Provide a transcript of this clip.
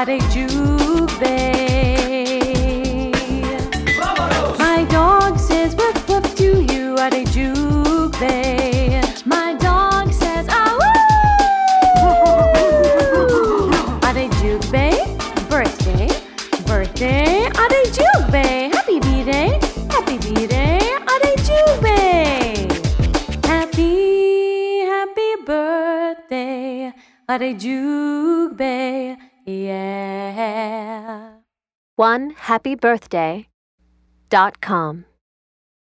Ade Jugbe. My dog says woof woof to you, Ade Jugbe. My dog says ah woo. Ade Jugbe, birthday, birthday, Ade Jugbe. Happy B-Day, happy B-Day, Ade Jugbe. Happy birthday, Ade Jugbe, yeah. OneHappyBirthday.com